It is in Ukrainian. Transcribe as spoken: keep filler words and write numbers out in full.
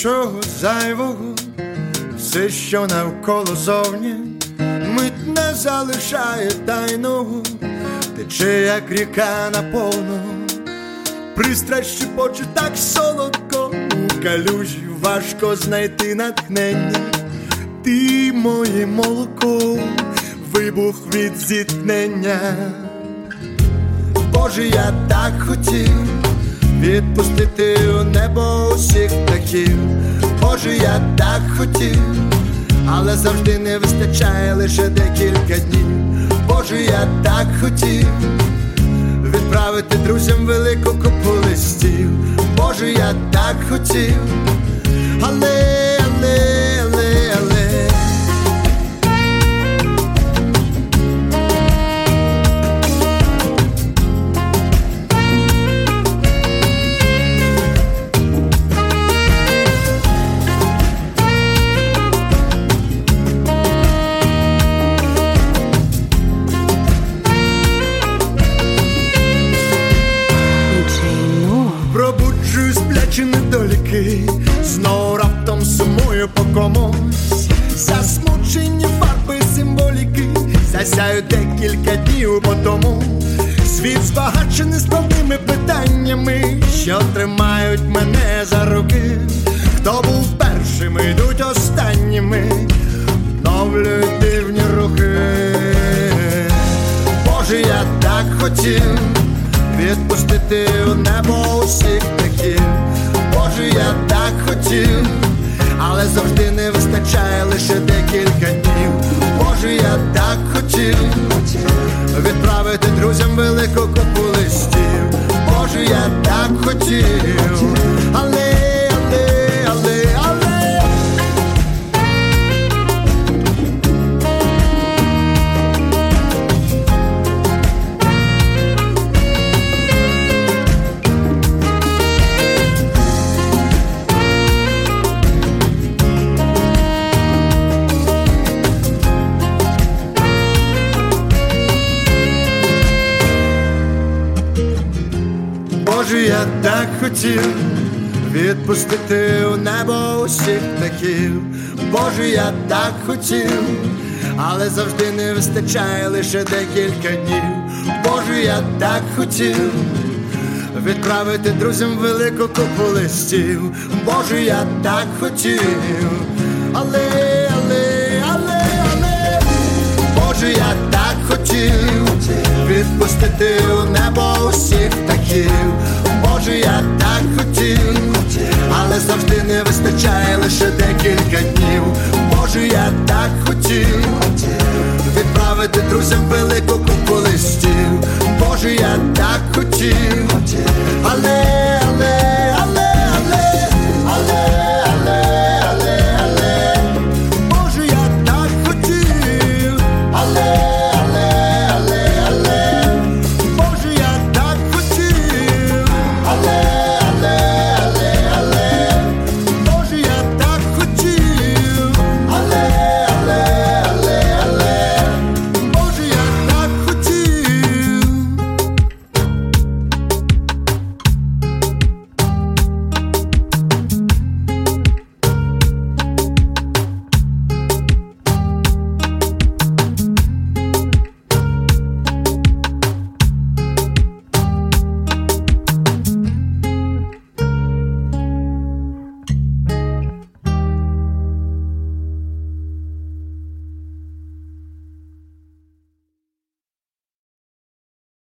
нічого зайвого, все, що навколо зовні, мить не залишає тайного, тече, як ріка наповну. Пристрасть шепоче так солодко, у калюжі важко знайти натхнення. Ти моє молоко, вибух від зіткнення. Боже, я так хотів відпустити у небо усіх птахів. Боже, я так хотів, але завжди не вистачає лише декілька днів. Боже, я так хотів відправити друзям велику купу листів. Боже, я так хотів, але, але, але, але пробуджую сплячі недоліки, знов раптом сумую по комусь. Засмучені фарби символіки засяють декілька днів по тому. Світ збагачений складними питаннями, що тримають мене за руки. Хто був першими, йдуть останніми, вновлюють дивні рухи. Боже, я так хотів відпустити у небо усіх птахів. Боже, я так хотів, але завжди не вистачає лише декілька днів. Боже, я так хотів відправити друзям велику купу листів. Боже, я так хотів, але, але, але, але Боже, я так хотів відпустити у небо усіх птахів. Боже, я так хотів, але завжди не вистачає лише декілька днів. Боже, я так хотів відправити друзям велику купу листів. Боже, я так хотів, але, але, але, але Боже, я так хотів відпустити у небо усіх птахів.